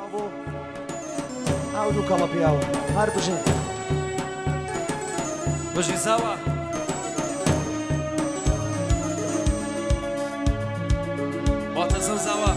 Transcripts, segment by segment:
بۆ ئاو دوو کەڵە پیاوە هەر بژین بژی زاوە واتە زەوزاوە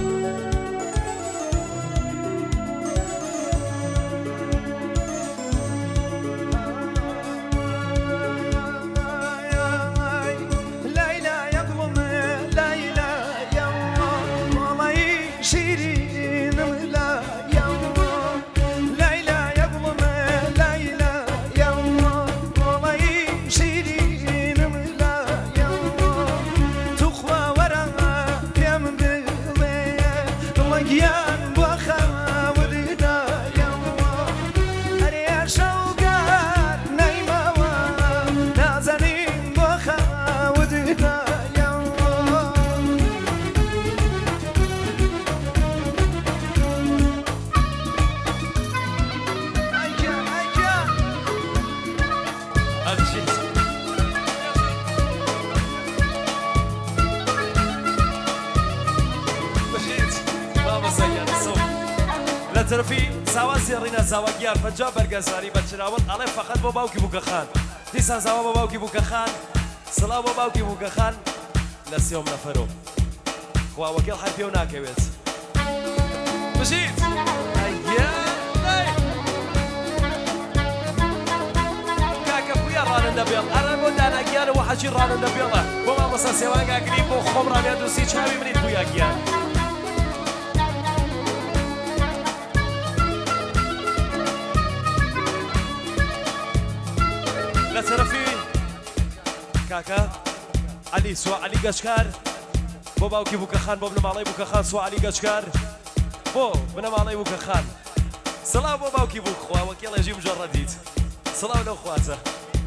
ترفی ساواسی ڕینا زاواگیار پەنجا بەرگەزاری بە چراوەت ئەڵێ فەقەت بۆ باوکی بووکەخان دیسان زاوا بۆ باوکی بووکەخان سڵاو بۆ باوکی بووکەخان لە سێوم نەفەرۆ خوا وەکێڵ هەر پێو ناکەوێت بژیت کاکە پویا ڕانندە بێڵ ئەرە بۆ داناگیانەوە حەجی ڕانندە بێڵە بۆ مامەسا سێوانگاگری بۆ خۆم ڕانیان دووسی چاوی منیت پویاگیان لە تەرەفی کاکە عەلی سوا عەلی گەشکار بۆ باوکی بووکەخان بۆ بنەماڵەی بووکەخان سوا عەلی گەشکار بۆ بنەماڵەی بووکەخان سڵاو بۆ باوکی بووک خوا وەکێڵێژی مژۆڕە دیت سڵاو لەو خواتە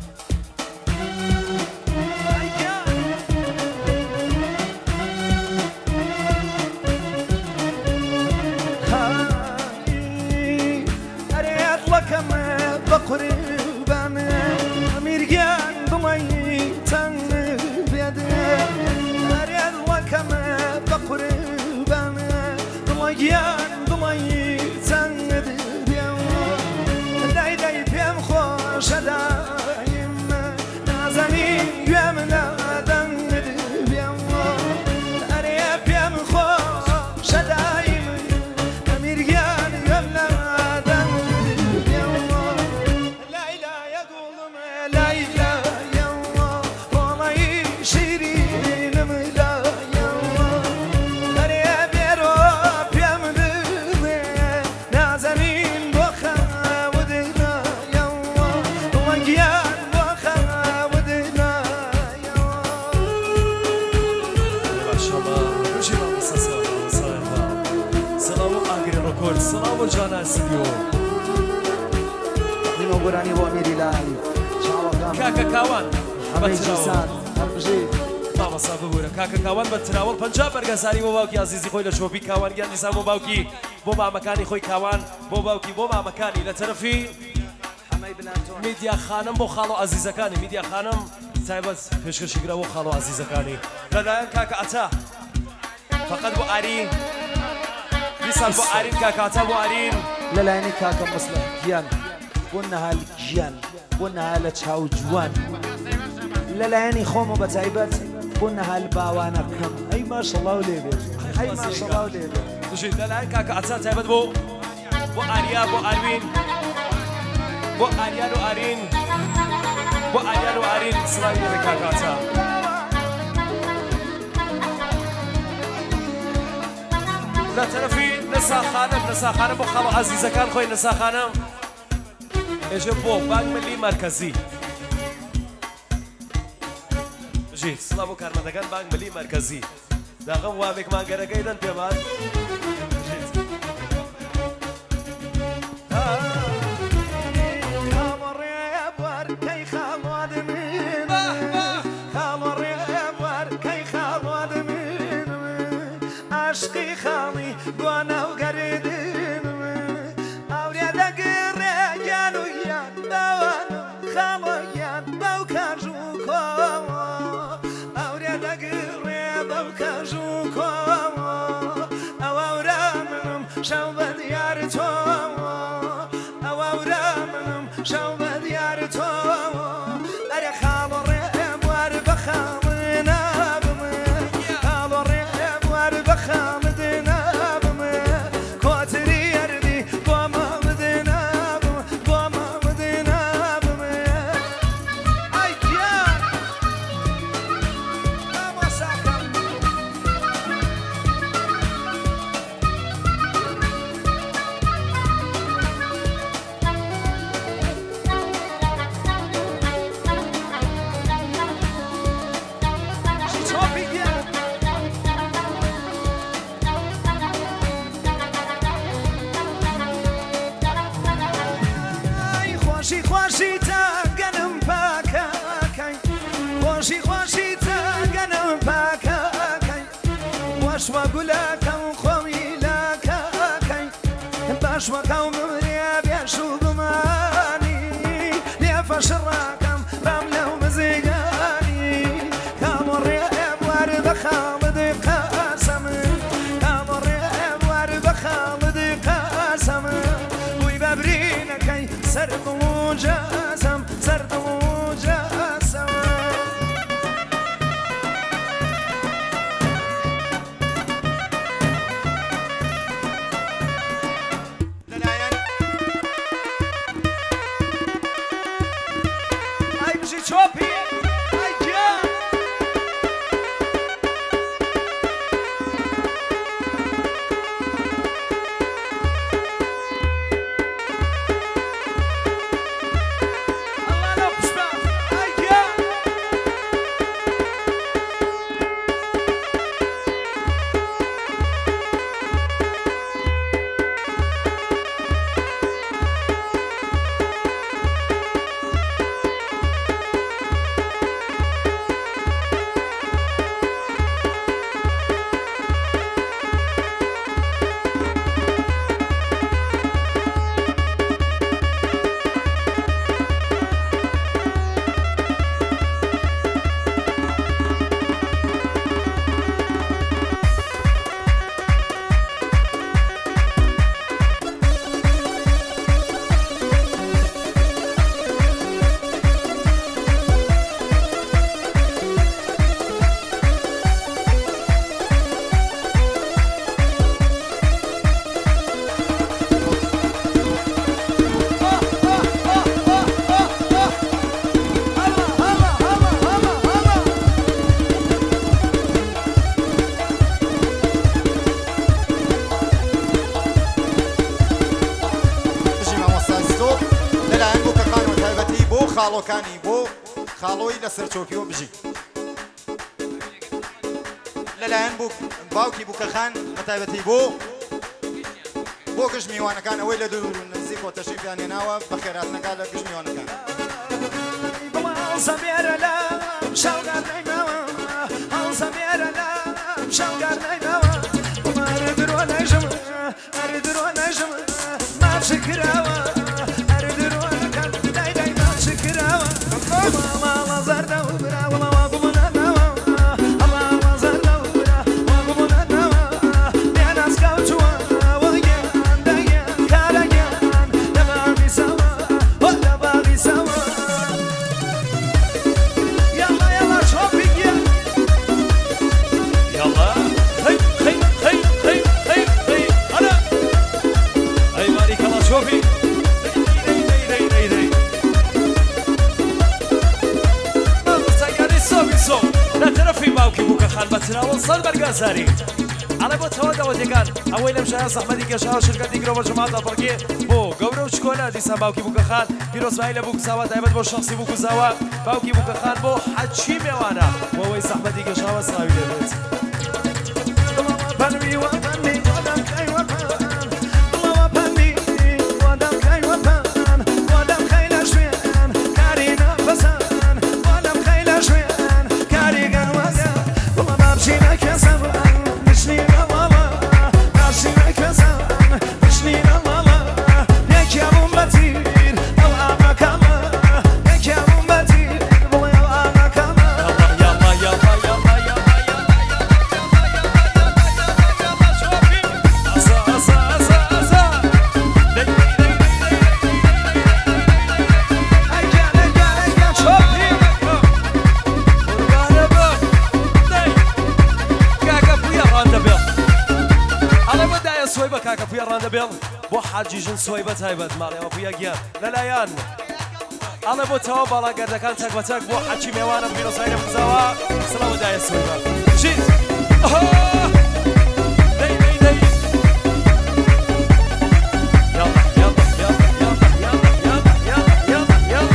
ئەرێت وەکەمە بە قوربانە میرگیان بڵی تەنگ بێدێ ئەرێت وەکەمە بە قوربانە بڵگیان بڵی تەنگ بێوە دای دای پێم خۆشە دایم نازەنی گوێم نادەنگ بێوە ئەرێ پێم خۆشە دایم میرگیان گوێم نادەنگ بێوە لایلایە گوڵم لایلایە بۆڵی شیرینم لایەوە ئەرێ بێرۆ پێم بڵێ نازەنین بۆ خەودنایەوە وەنگیان بۆ خەودنایەوە سڵاو ئاگری ڕۆکۆرد سڵاو بۆ جانا سیدیۆ نیمە گۆرانی بۆ ئەمیری لای چاوەکان کاکە کاوان هەمەی جیسان هەر بژیت مامەسا ببوورە کاکە کاوان بە تراوەڵ پەنجا بەرگەزاری بۆ باوکی عزیزی خۆی لە شۆپی کاوان گیان دیسان بۆ باوکی بۆ مامەکانی خۆی کاوان بۆ باوکی بۆ مامەکانی لە تەرەفی حەمەی بناتۆن میدیا خانم بۆ خاڵ و عزیزەکانی میدیا خانم تایبەت پێشکەشیگرە بۆ خاڵ و عزیزەکانی لەلایەن کاکە ئەتا فقط بۆ ئارین دیسان بۆ ئارین کاکە ئەتا بۆ ئارین لەلایەنی کاکە مەسلح گیان بۆ نەهال گیان بۆ نەهال لە چاو جوان لەلایەنی خۆمە بە تایبەت بۆ نەهال باوانەکەم ئەی ماشەڵاو لێ بێت ئەی ماشەڵاو لێ بێت بژیت لەلایەن کاکە ئەتا تایبەت بۆ ئاریا بۆ ئاروین بۆ ئاریان و ئارین بۆ ئاریان و ئارین سڵاوی لەبێ کاکە ئەتا لە تەرەفی نەساخانم بۆ خاڵ و عەزیزەکان خۆی نەساخانم ئێژە بۆ بانک ملی مرکزی بژیت سڵاو بۆ کارمەندەکان بانک ملی مرکزی داغم وامێکمان گەرەگەیدەن پێمان عشقی خاڵی گوانە و گەردن ئەورێ دەگەڕێ گیان و گیان باوان خاڵە گیان باو کاژ و کۆوە ئەورێ دەگەڕێ باو کاژ و کۆوە ئەوەورە منم شو بديار تو أورا منم شو بديار تو أري خال الريب وارب خالنا بمي خال الريب وارب خالدنا بمي كوتري يردي قوما مدنا بمي قوما مدنا بمي أي ديار ما ساكن خوشی خوشی تا گنم پاکای خوشی خوشی تا گنم پاکای خوش و گلکم خوی لکای باش و قوم بیاشو بمانی لیفش راکم بملو مزیگانی کامر ابوار بخالد قاسم کامر ابوار بخالد قاسم وی ببرینکی سرد مجاسم سرد مجاسم ای بشی چوپی ای جان الله لا بسمع ای جان خاڵۆکانی بۆ خاڵۆی لەسەر چۆپیەوە بژی لەلایەن بوو باوکی بووکەخان بەتایبەتی بۆ گشت میوانەکان ئەوەی لە دوور و نزیک و تەشریفیان هێناوە بە خێراتنەکان لە گشت میوانەکان سميرة لا شوقر نيماوة سميرة لا شوقر نيماوة وما أردر ولا جم أردر ولا جم ما بشكراوة أردر ولا كان داي داي ما بشكراوة ما الله زرنا وبرا والله واقومنا نوا الله ما زرنا وبرا واقومنا نوا يا ناس كوتوا ويا دايا كاريان دبا بيسوا ولا باغي سوا يلا هي هي هي هي هي هي أنا هي ماريك الله شوفي لا ترفي باوكي بوكا خان بتناول صار برقازاري على بو توادا وديكان اوي لمشا صاحبتي كشاو شركه ديكرو بجماعه الفرقيه بو غورو شكولا دي باوكي بوكا خان بيرو اسماعيل بوك سوا دايما بو شخصي بوكو زوا باوكي بوكا خان بو حجي ميوانا بو صاحبتي كشاو صاوي لبس بني وطني ودم كي وطن الله وطني ودم كي وطن ودم خيل شوين كارينا فسان ودم خيل شوين كارينا وزن والله ما بشينا كسب مشني والله ما بشينا كسب مشني والله ياك يا بومبتير الله مكما ياك يا بومبتير والله الله مكما يلا يلا يلا يلا يلا خۆی بە کاکە پویا ڕاندەبێڵ بۆ حاجیژن سوی بە تایبەت ماڵێەوە پویا گیان لەلایەن ئەڵێ بۆ تەوا باڵاگەردەکان تەک بەتەک بۆ حەچی میێوانم پیرۆزای نەبزاوە سڵاو دایە سوی بە ژیت دەی دەی دەی یاڵا یاڵا یاڵا یاڵا یاڵا یاڵا یاڵا یاڵا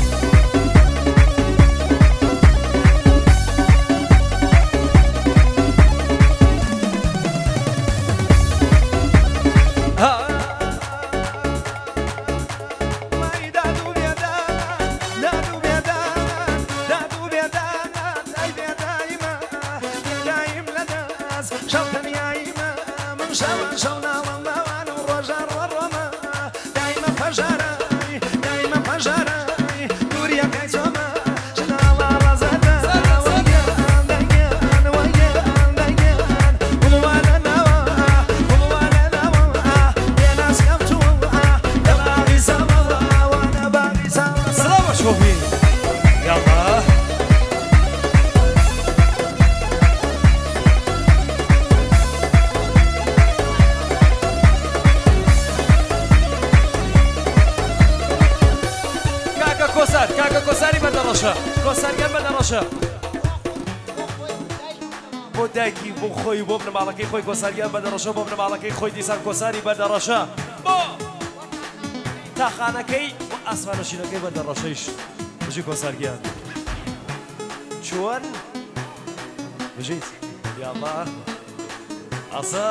بۆ دایکی بۆ خۆی بۆ بنەماڵەکەی خۆی کۆساریان بەدەڕەشە بۆ بنەماڵەکەی خۆی دیسان کۆساری بەدەڕەشە بۆ تاخانەکەی و ئاسمانەشینەکەی بەدەڕەشەیش بژی کۆسارگیان چۆن بژیت یاڵا ئاسا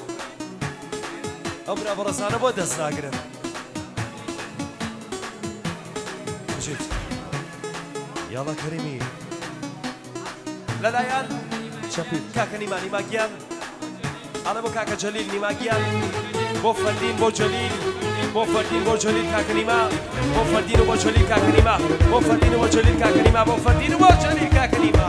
ئەو برا بەڕەسانە بۆ دەست ناگرن بژیت یاڵا کەریمی لەلایەن کاکە نیما نیماگیان ئەڵێ بۆ کاکە جەلیل نیماگیان بۆ فەردین بۆ جەلیل بۆ فەردین بۆ جەلیل کاکە نیما بۆ فەردین و بۆ جەلیل کاکە نیما بۆ فەردین و بۆ جەلیل کاکە نیما بۆ فەردین و بۆ جەلیل کاکە نیما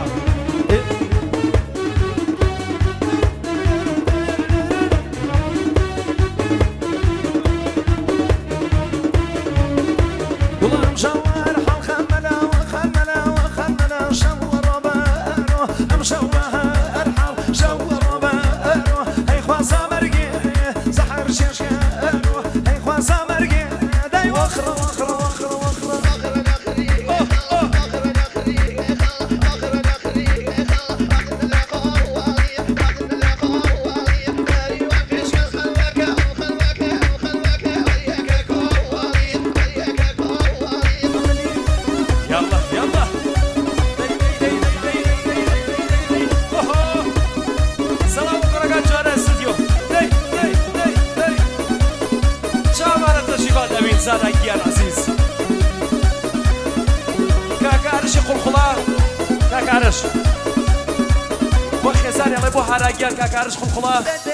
هاراگیان کاکارش خڵخڵا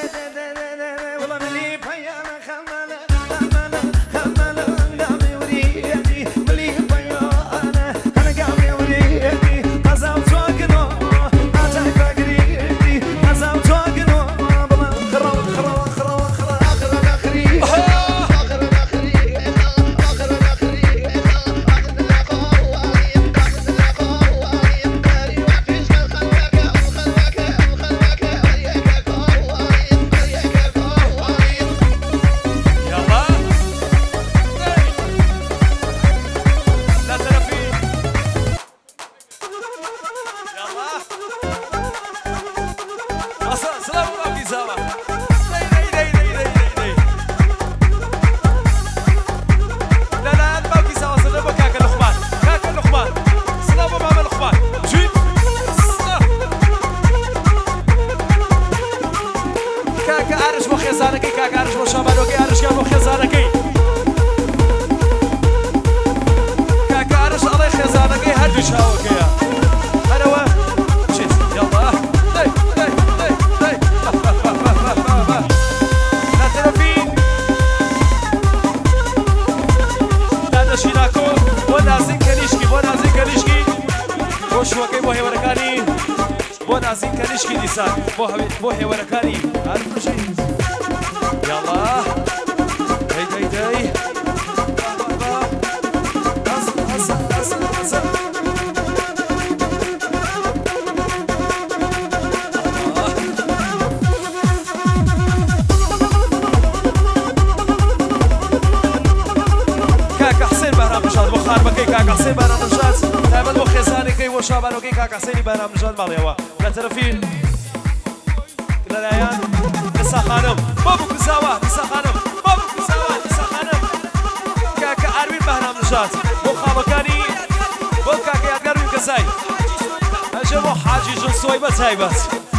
بۆ هێوەرەکانی یاڵا دەی دەی دەی بۆ شابانەوەکەی کاکەسەینی بەرنامە نژاد ماڵیەوە لە تەرەفی لەلایەن نسا خانم بۆ بکوزاوە نسا خانم بۆ بکوزاوە نسا خانم کاکە ئاروین بەرنامە نژاد بۆ خاوەکانی بۆ کاکە یادگار و کەسای ئەژە بۆ حاجی ژنسۆی بە تایبەت